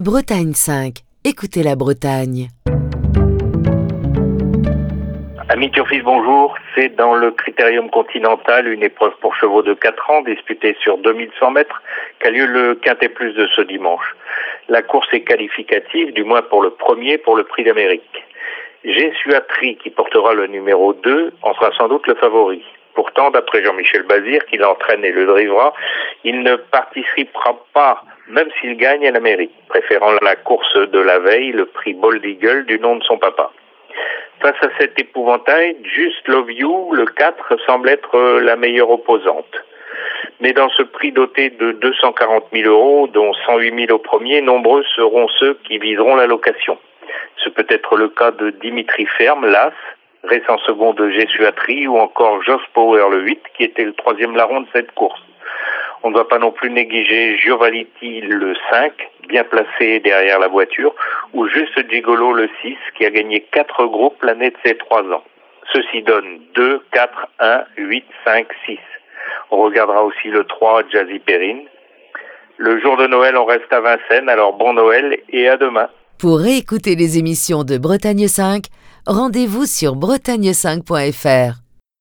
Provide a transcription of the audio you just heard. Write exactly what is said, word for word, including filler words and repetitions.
Bretagne cinq. Écoutez la Bretagne. Ami Turfis, bonjour. C'est dans le Critérium Continental, une épreuve pour chevaux de quatre ans disputée sur deux mille cent mètres, qu'a lieu le Quintet Plus de ce dimanche. La course est qualificative, du moins pour le premier, pour le Prix d'Amérique. Jessuatri, qui portera le numéro deux, en sera sans doute le favori. Pourtant, d'après Jean-Michel Bazir, qui l'entraîne et le drivera, il ne participera pas, même s'il gagne à l'Amérique, préférant la course de la veille, le prix Bold Eagle du nom de son papa. Face à cet épouvantail, Just Love You, le quatre, semble être la meilleure opposante. Mais dans ce prix doté de deux cent quarante mille euros, dont cent huit mille au premier, nombreux seront ceux qui viseront la location. Ce peut être le cas de Dimitri Ferme, l'As, récent second de Jessuatri, ou encore Joss Power, le huit, qui était le troisième larron de cette course. On ne va pas non plus négliger Giovaliti, le cinq, bien placé derrière la voiture, ou juste Gigolo, le six, qui a gagné quatre groupes l'année de ses trois ans. Ceci donne deux, quatre, un, huit, cinq, six. On regardera aussi le trois, Jazzy Perrine. Le jour de Noël, on reste à Vincennes, alors bon Noël et à demain. Pour réécouter les émissions de Bretagne cinq, rendez-vous sur bretagne cinq point f r.